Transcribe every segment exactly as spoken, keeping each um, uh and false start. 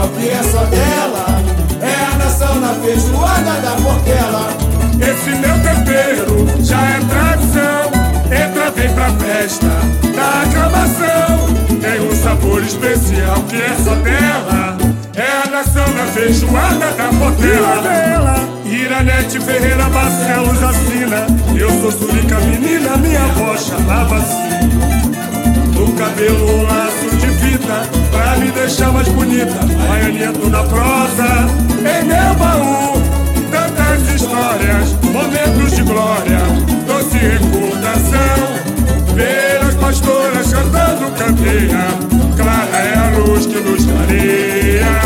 especial que é só dela. É a nação na feijoada da Portela. Esse meu tempero já é tradição. Entra, vem pra festa da aclamação. Tem um sabor especial que é só dela. É a nação na feijoada da Portela. Iranete Ferreira Barcelos assina. Eu sou Surica menina, minha avó chamava assim. No cabelo um laço de fita pra me deixar mais bonita. Baianinha toda prosa em meu baú. Tantas histórias, momentos de glória, doce recordação. Ver as pastoras cantando candeia. Clara é a luz que nos clareia.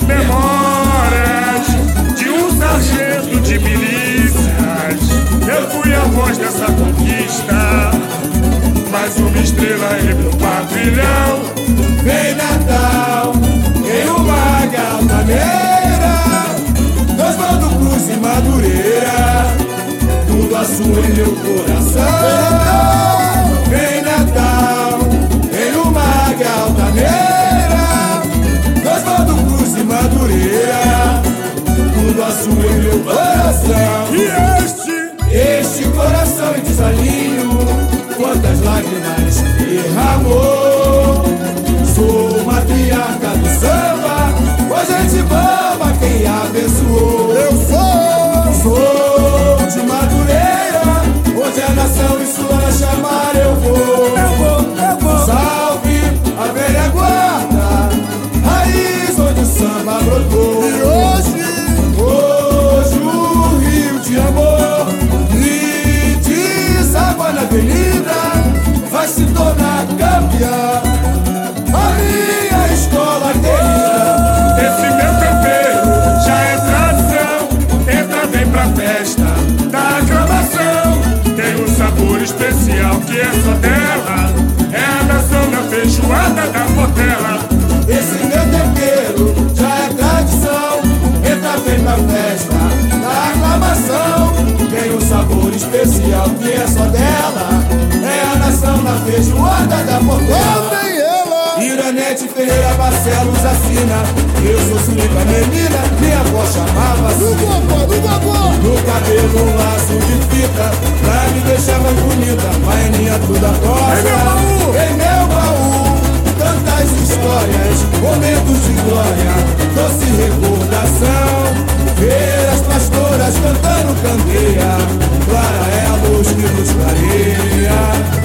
Memórias de um sargento de milícias. Eu fui a voz dessa conquista. Mais uma estrela em meu pavilhão. Vem Natal, em uma galtaneira, nós vamos Cruz e Madureira, tudo azul em meu coração. Vem Natal, em uma galtaneira, nós vamos Cruz e Madureira, tudo azul em meu coração. E este, este coração em desalinho, quantas lágrimas derramou. Sou matriarca do samba, hoje a gente bamba quem abençoou. Eu sou, sou de Madureira, hoje a nação em sua chamar eu vou. Eu vou, eu vou. Salve a velha guarda, raiz onde o samba brotou. E hoje, hoje o rio de amor e de água na avenida vai se tornar campeã. A minha escola querida. esse meu tempero já é tradição. Entra, vem pra festa da aclamação. Tem um sabor especial que é só dela. É a nação na feijoada da Portela. Esse meu tempero já é tradição. Entra, vem pra festa da aclamação. Tem um sabor especial que é só dela. É a nação na feijoada da Portela. Iranete Ferreira Barcelos assina. Eu sou Surica menina, minha avó chamava assim. do vovô, do vovô. No cabelo um laço de fita pra me deixar mais bonita. Baianinha toda rosa em meu baú. Tantas histórias, momentos de glória, doce recordação. Ver as pastoras cantando candeia. Clara é a luz que nos clareia.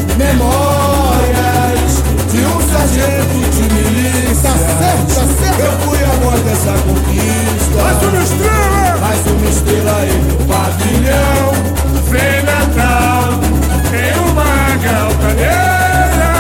Memórias de um sargento de milícia. Tá certo, tá certo. Eu fui a voz dessa conquista. Mais uma estrela, Mais uma estrela em meu pavilhão. vem Natal, em uma galtaneira.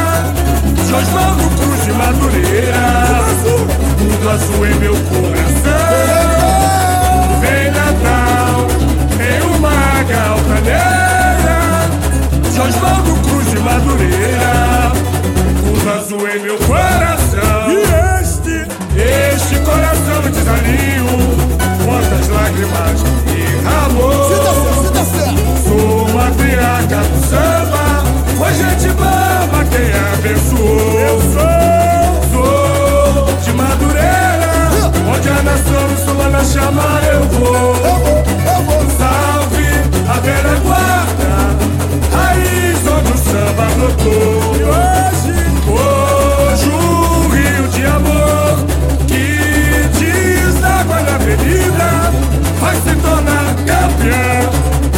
Osvaldo Cruz de Madureira, tudo azul em meu coração. Vem Natal, em uma galtaneira. Osvaldo Cruz de Madureira, tudo azul em meu coração. E este, este coração de desalinho, quantas lágrimas derramou. Se dá certo, se dá certo. Sou matriarca do samba, hoje a gente bamba quem abençoou. Eu sou, sou de Madureira, onde a nação sulana chamar eu vou. Eu vou, eu vou. Salve a velha guarda, raiz onde o samba brotou. E hoje, hoje o rio de amor que deságua na avenida vai se tornar campeã.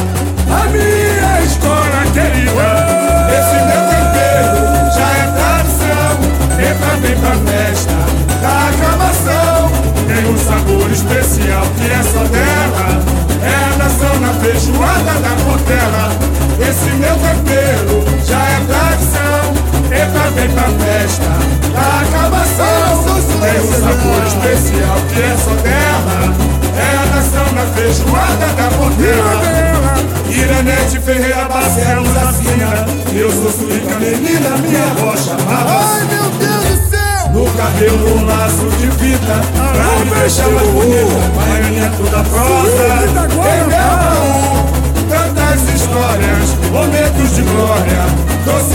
A minha escola querida. Esse meu tempero já é tradição. Entra, vem pra festa da aclamação. Tem um sabor especial que é só dela. É a nação na feijoada da Portela. Esse meu tempero já é tradição. Entra, vem pra festa da aclamação. Tem um sabor especial que é só dela. É a nação na feijoada da Portela. Iranete Ferreira Barcelos assina. Eu sou Surica menina, minha avó chamava Ai, meu Deus do céu. no cabelo um laço de fita pra me deixar mais bonita. Baianinha toda prosa em meu baú. Tantas histórias, momentos de glória, doce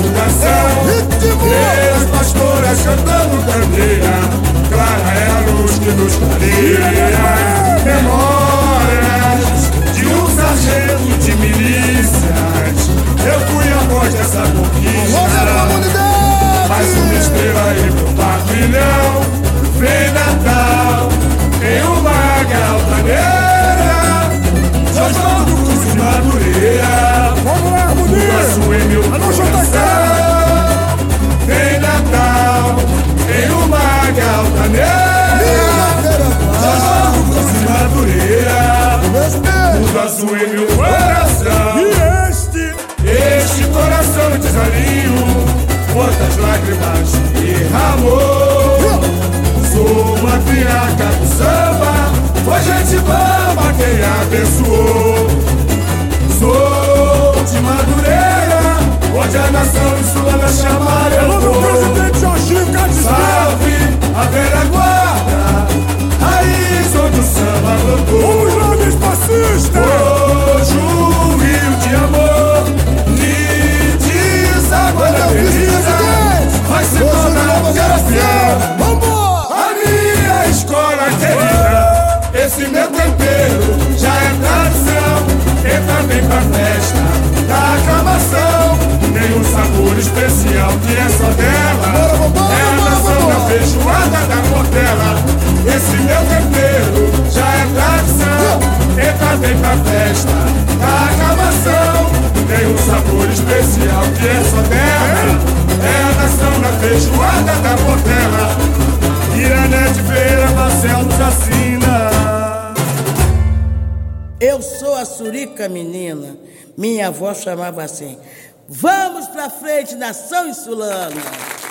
recordação. Ritmo. Ver as pastoras cantando candeia. Clara é a luz Memórias de um sargento de milícias. Eu fui a voz dessa conquista. Mais uma estrela aí pro pavilhão. Vem Natal em uma águia altaneira. Jorge Cruz de Madureira. Vamos lá, Harmonia! Nosso em meu coração. Vem Natal em uma águia altaneira. Jorge Cruz de Madureira. Tudo azul em meu coração. E este? Este coração desalinho, quantas lágrimas derramou. Sou uma criaca do samba, foi gente bamba quem abençoou. Sou de Madureira, onde a nação insulana chama eu Alô, meu presidente Jorginho, cá de Salve a velha guarda, raiz onde o samba brotou. Vamos lá, meus passistas! Hoje o rio de amor que deságua na avenida vai se tornar campeão. Vambora! A minha escola querida, esse meu tempero já é tradição. Entra bem pra festa da aclamação. Tem um sabor especial que é só dela. É a nação da feijoada da Portela. Esse meu tempero já é tradição. Entra bem pra festa da aclamação. Tem um sabor especial que é só dela. É a nação da feijoada da Portela. Iranete Feira, Marcelo Jacina. Eu sou a Surica Menina. Minha avó chamava assim: vamos pra frente, nação insulana.